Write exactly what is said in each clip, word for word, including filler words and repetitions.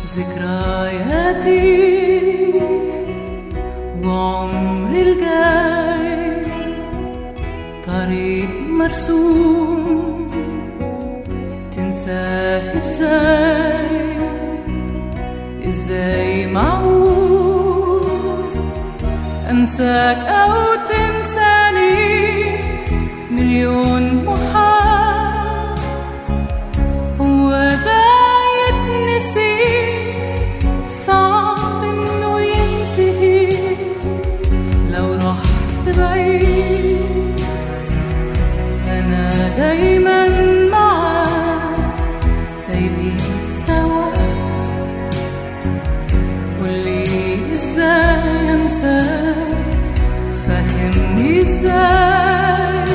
ذكرياتي وعمري الجاي طريق مرسوم تنساه ازاي ازاي معقول انساك او تنساني مليون محال هو ده يتنسي صعب انه ينتهي لو رحت بعيد انا دايما معاك دايبين سوا قولي ازاي انساك فهمني ازاي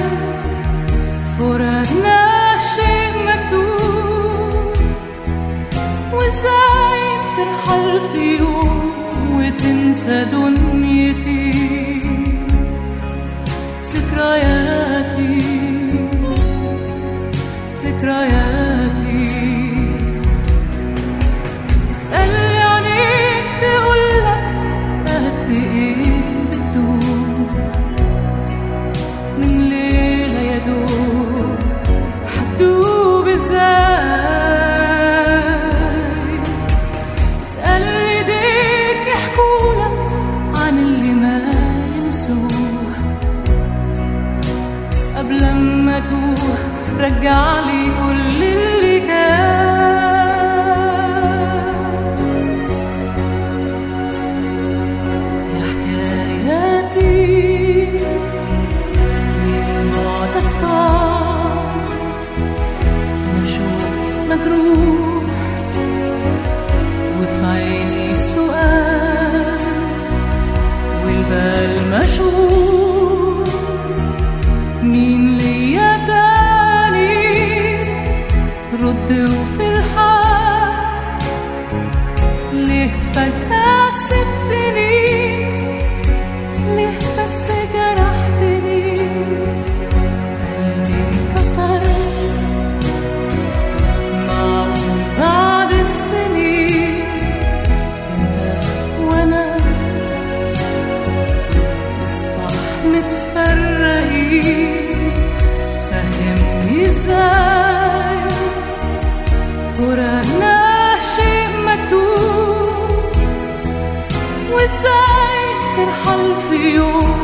فراقنا شيء مكتوب وازاي ترحل في يوم وتنسى دنيتي ذكرياتي ذكرياتي اسألني عليك تقولك قد ايه بتدوب من ليلة يا دوب حتدوب ازاي اسألني ايديك يحكولك عن اللي ما ينسوه قبل ما توه رجعلي كل اللي كان يا حكاياتي ليه ما تختار أنا شوق مجروح وفي عيني سؤال والبال مشغول مين ليا تاني رد وفي الحال ليه فجأة سبتني ليه بس جرحتني قلبي انكسر معقول بعد السنين انت وانا نصبح متفرقين فهمني ازاي فراقنا شيء مكتوب وازاي ترحل في يوم